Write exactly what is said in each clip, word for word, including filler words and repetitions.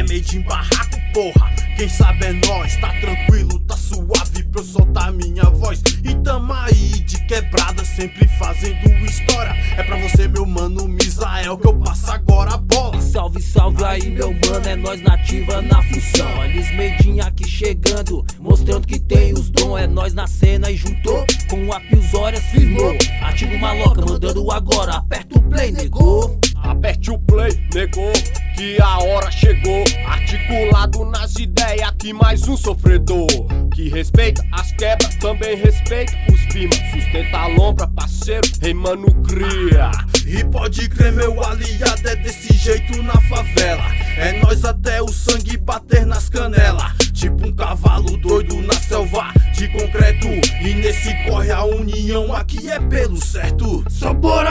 made in barraco, porra. Quem sabe é nós, tá tranquilo, tá suave pra eu soltar minha voz. E tamo aí de quebrada, sempre fazendo história. É pra você, meu mano Misael, que eu passo agora a bola. Salve, salve aí, meu mano, é nós nativa na função. Olha os medinhos aqui chegando, mostrando que tem os dons. É nós na cena e juntou com a Pilzórias firmou. Artigo Maloca mandando agora, aperta o play, negou. Aperte o play, negou, que a hora chegou. Articulado nas ideias, que mais um sofredor. Que respeita as quebras, também respeita os pima. Sustenta a lombra, parceiro, rei mano cria. E pode crer, meu aliado, é desse jeito na favela. É nós até o sangue bater nas canelas. Tipo um cavalo doido na selva de concreto. E nesse corre a união, aqui é pelo certo. Só bora,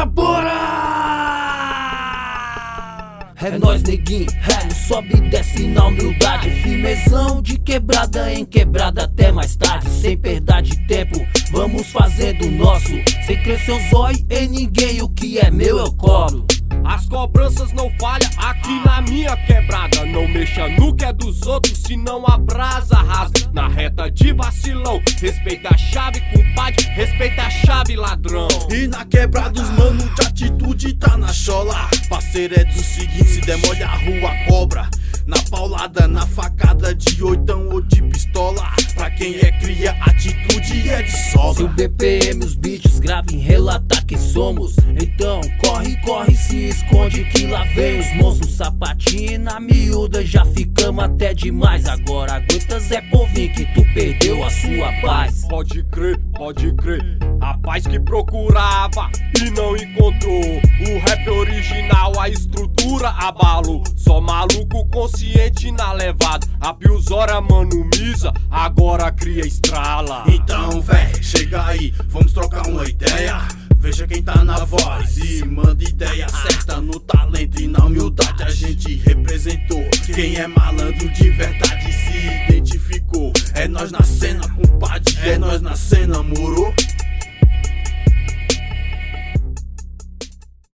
bora! É nóis, neguinho, é, sobe e desce na humildade. Firmezão de quebrada em quebrada até mais tarde. Sem perda de tempo, vamos fazendo o nosso. Sem crescer os olhos em ninguém, o que é meu eu cobro. As cobranças não falham aqui na minha quebrada. Não mexa no que é dos outros, senão a brasa rasga. Na reta de vacilão, respeita a chave, compadre, respeita a chave, ladrão. E na quebrada os mano de atitude tá na chola. Parceiro é do seguinte, se demole a rua cobra. Na paulada, na facada de oitão ou de pistola. Pra quem é cria, atitude é de sobra. Se o B P M os beats gravem, relatar que somos. Então corre, corre, se esconde que lá vem os monstros. Sapatinho na miúda, já ficamos até demais. Agora aguenta Zé Povinho que tu perdeu a sua paz. Pode crer, pode crer, a paz que procurava e não encontrou. O rap original, a estrutura abalou. Só maluco consciente na levada. A Pilzória, mano, misa, agora cria estrala. Então, véi, chega aí, vamos trocar uma ideia. Veja quem tá na voz e manda ideia certa. No talento e na humildade a gente representou. Quem é malandro de verdade se identificou. É nós na cena, compadre, é nós na cena, moro?